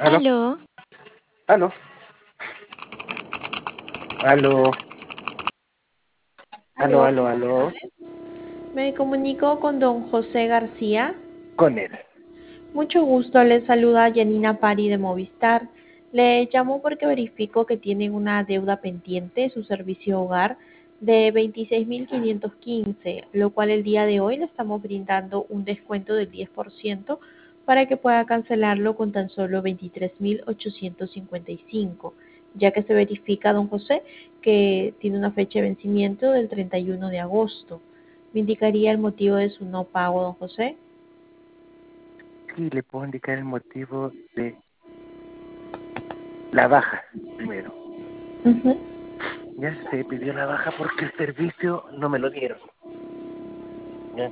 Aló, Aló, aló, aló, aló, Aló, aló, buenas aló, tardes. Me comunico con don José García. con él. Mucho gusto, le saluda Janina Pari de Movistar. Le llamo porque verifico que tienen una deuda pendiente, su servicio hogar, de 26.515, lo cual el día de hoy le estamos brindando un descuento del 10% para que pueda cancelarlo con tan solo 23.855, ya que se verifica, don José, que tiene una fecha de vencimiento del 31 de agosto. ¿Me indicaría el motivo de su no pago, don José? Sí, le puedo indicar el motivo de la baja, primero. Ujú. Ya se pidió la baja porque el servicio no me lo dieron. Ya.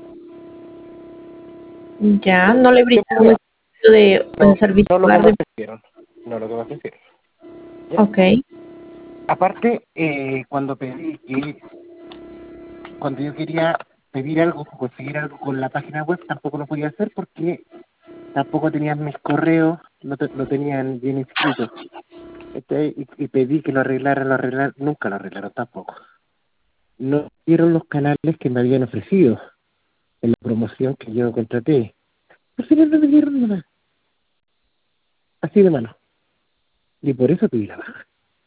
Ya, no le Tengo brindaron la- el servicio de No, el servicio no lo que hogar me de... ofrecieron. No lo que me ofrecieron. Ya. Ok, Aparte, cuando yo quería pedir algo, conseguir algo con la página web, tampoco lo podía hacer porque tampoco tenían mis correos, no tenían bien inscritos. Y pedí que lo arreglaran, nunca lo arreglaron tampoco. No dieron los canales que me habían ofrecido en la promoción que yo contraté. Al final no me dieron nada, así de mano. Y por eso pedí la baja.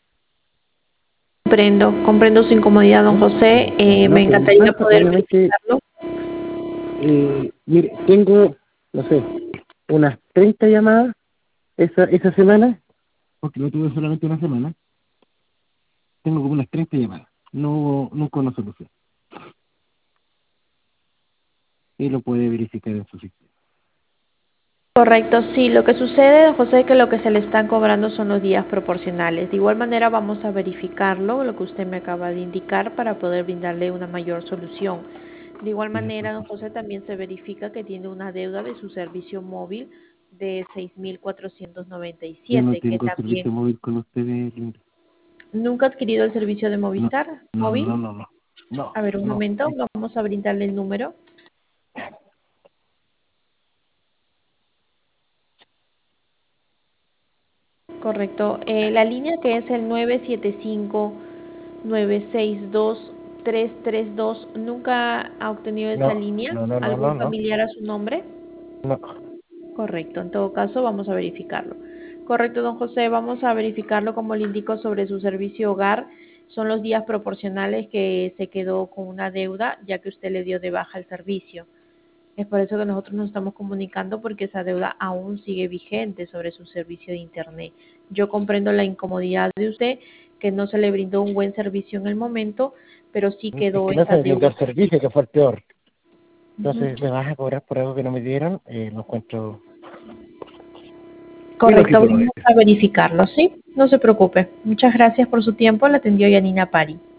comprendo su incomodidad, don ¿Ya? José. No Me fue mi encantaría falta, poder obviamente. verificarlo. Mire, tengo, no sé, unas 30 llamadas esa semana, porque no tuve solamente una semana. Tengo como unas 30 llamadas. Nunca una solución. Y lo puede verificar en su sistema. Correcto, sí. Lo que sucede, don José, es que lo que se le están cobrando son los días proporcionales. De igual manera vamos a verificarlo, lo que usted me acaba de indicar, para poder brindarle una mayor solución. De igual Ya, por manera, don favor. José, también se verifica que tiene una deuda de su servicio móvil de Yo no 6.497, que tengo servicio también móvil con ustedes, Linda. nunca ha adquirido el servicio de No, Movistar no, móvil. no, no, no. No, A ver, un no. momento, vamos a brindarle el número. Correcto. La línea que es el 975-962-332, ¿nunca ha obtenido esa No, línea? no, no, no, no, ¿Algún no. familiar a su nombre? No. Correcto. En todo caso, vamos a verificarlo. Correcto, don José, vamos a verificarlo como le indico sobre su servicio hogar. Son los días proporcionales que se quedó con una deuda, ya que usted le dio de baja el servicio. Es por eso que nosotros nos estamos comunicando, porque esa deuda aún sigue vigente sobre su servicio de Internet. Yo comprendo la incomodidad de usted, que no se le brindó un buen servicio en el momento, pero sí Es quedó que no se esa me brindó deuda el servicio, pendiente. que fue el peor. Ujú. Entonces, ¿me vas a cobrar por algo que no me dieron? No encuentro Correcto, ilógico, como vamos dices. a verificarlo, ¿sí? No se preocupe. Muchas gracias por su tiempo. La atendió Yanina Pari.